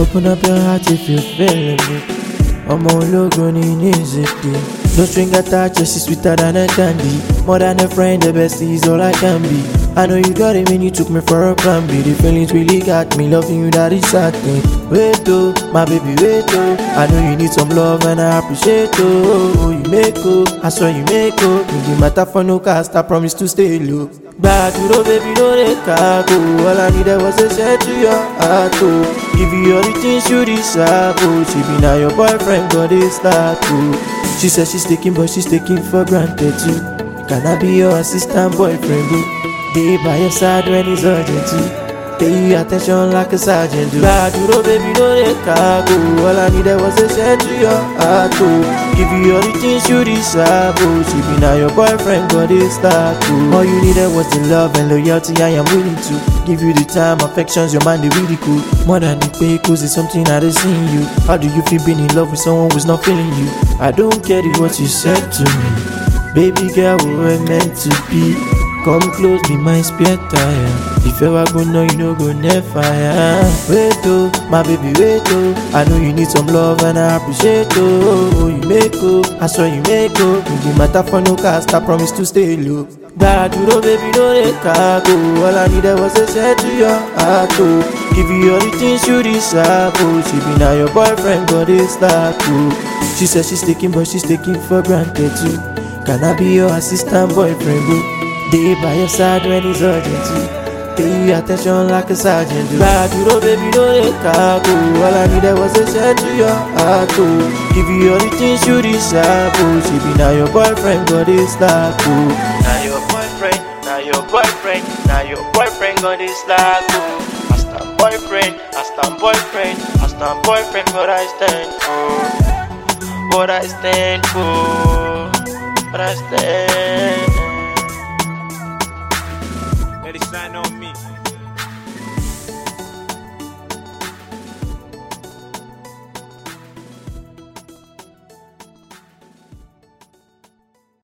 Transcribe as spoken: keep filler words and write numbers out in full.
Open up your heart if you're feeling me. I'm on logo ni easy. No string attached, she's sweeter than a candy. More than a friend, the best is all I can be. I know you got it when you took me for a plan B. The feelings really got me, loving you, that is certain. Wait oh, my baby, wait oh. I know you need some love and I appreciate oh. You make oh, I swear you make oh. You matter for no cast, I promise to stay low. Back to the baby, no they can't go. All I needed was a share to your heart oh. Give you all the things you deserve oh. She be now your boyfriend, got it start oh. She said she's taking, but she's taking for granted too. Can I be your assistant boyfriend boo? Be by your side when it's urgent too. Pay you attention like a sergeant do. Bad duro baby, no they can't go. All I needed was a share to your heart oh. Give you all the things you deserve oh. She be now your boyfriend, got it start oh. All you needed was the love and loyalty I am willing to give you the time, affections, your mind, they really cool. More than the pay, cause it's something I done seen you. How do you feel being in love with someone who's not feeling you? I don't care what you said to me. Baby girl, we were meant to be. Come close, be my spare tire. If ever go no, you know go never fire. Wait oh, my baby, wait oh. I know you need some love and I appreciate oh. You make oh, I swear you make oh. You matter for no cast, I promise to stay low. That you know baby, no they can't go. All I needed was a share to your heart oh. Give you all the things you deserve oh. She be now your boyfriend, got it start oh. She said she's taking, but she's taking for granted too. Can I be your assistant boyfriend boo? Day by your side when it's urgent too. Pay you attention like a sergeant do. Bad you know baby, no they can't go. All I needed was a share to your heart oh. Give you all the things you deserve oh. She be now your boyfriend, got it start oh. Now your boyfriend, now your boyfriend, now your boyfriend got it start oh. I stand boyfriend, I stand boyfriend, I stand boyfriend, what I stand for. What I stand for, what I stand